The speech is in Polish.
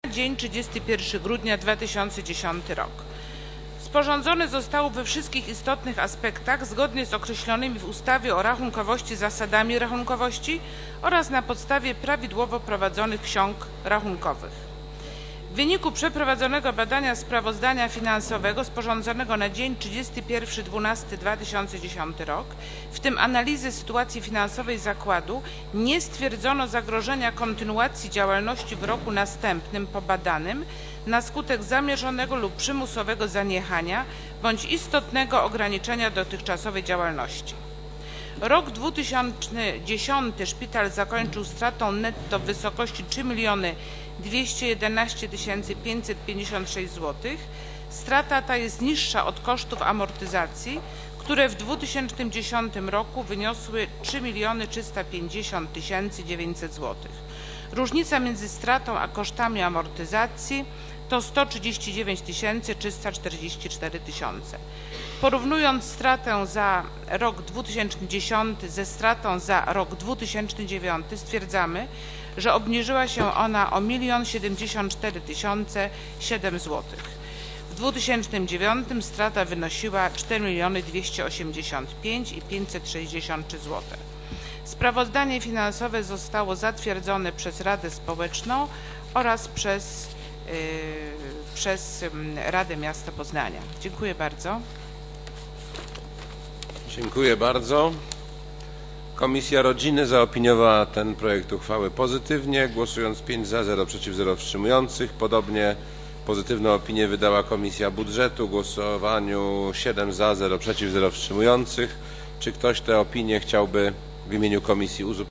dzień 31 grudnia 2010 rok. Sporządzone zostało we wszystkich istotnych aspektach zgodnie z określonymi w ustawie o rachunkowości zasadami rachunkowości oraz na podstawie prawidłowo prowadzonych ksiąg rachunkowych. W wyniku przeprowadzonego badania sprawozdania finansowego sporządzonego na dzień 31.12.2010 rok, w tym analizy sytuacji finansowej zakładu, nie stwierdzono zagrożenia kontynuacji działalności w roku następnym po badanym na skutek zamierzonego lub przymusowego zaniechania bądź istotnego ograniczenia dotychczasowej działalności. Rok 2010 szpital zakończył stratą netto w wysokości 3 211 556 zł. Strata ta jest niższa od kosztów amortyzacji, które w 2010 roku wyniosły 3 350 900 zł. Różnica między stratą a kosztami amortyzacji to 139 344 tysiące. Porównując stratę za rok 2010 ze stratą za rok 2009 stwierdzamy, że obniżyła się ona o 1 074 007 zł. W 2009 strata wynosiła 4 285 563 zł. Sprawozdanie finansowe zostało zatwierdzone przez Radę Społeczną oraz przez Radę Miasta Poznania. Dziękuję bardzo. Dziękuję bardzo. Komisja Rodziny zaopiniowała ten projekt uchwały pozytywnie, głosując 5 za, 0 przeciw, 0 wstrzymujących. Podobnie pozytywną opinię wydała Komisja Budżetu w głosowaniu 7 za, 0 przeciw, 0 wstrzymujących. Czy ktoś te opinie chciałby w imieniu komisji uzupełnić?